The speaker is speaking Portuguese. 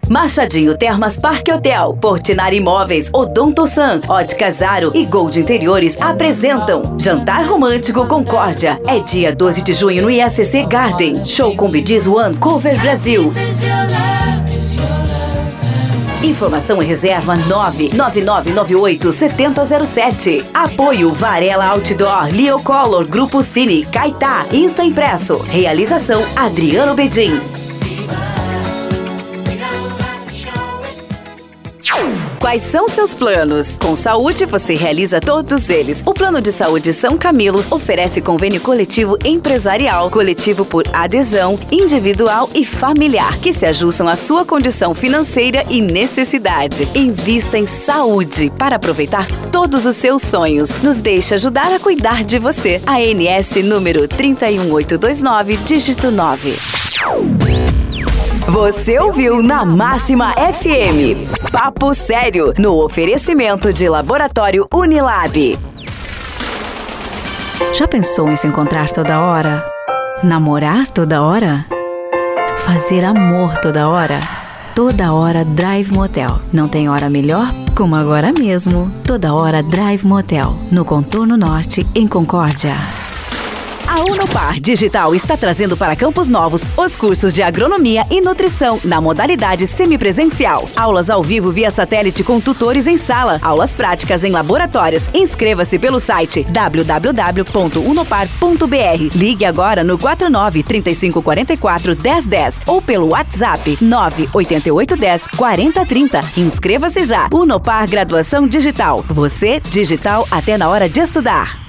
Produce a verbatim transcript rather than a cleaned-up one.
Machadinho Termas Parque Hotel, Portinari Imóveis, Odontosan, Ótica Zaro e Gold Interiores apresentam Jantar Romântico Concórdia. É dia doze de junho no I A C C Garden. Show com Bidiz One Cover Brasil. Informação e reserva nove nove nove nove oito sete zero zero sete. Apoio Varela Outdoor, Leocolor, Grupo Cine, Caetá, Insta Impresso. Realização Adriano Bedin. Quais são seus planos? Com saúde, você realiza todos eles. O Plano de Saúde São Camilo oferece convênio coletivo empresarial, coletivo por adesão, individual e familiar, que se ajustam à sua condição financeira e necessidade. Invista em saúde para aproveitar todos os seus sonhos. Nos deixe ajudar a cuidar de você. A ANS número três um oito dois nove, dígito nove. Você ouviu na Máxima F M. Papo Sério, no oferecimento de Laboratório Unilab. Já pensou em se encontrar toda hora? Namorar toda hora? Fazer amor toda hora? Toda hora Drive Motel. Não tem hora melhor? Como agora mesmo. Toda hora Drive Motel, no Contorno Norte, em Concórdia. A Unopar Digital está trazendo para Campos Novos os cursos de agronomia e nutrição na modalidade semipresencial. Aulas ao vivo via satélite com tutores em sala, aulas práticas em laboratórios. Inscreva-se pelo site w w w ponto unopar ponto b r. Ligue agora no quatro nove três cinco quatro quatro um zero um zero ou pelo WhatsApp nove oito oito um zero quatro zero três zero. Inscreva-se já. Unopar Graduação Digital. Você, digital até na hora de estudar.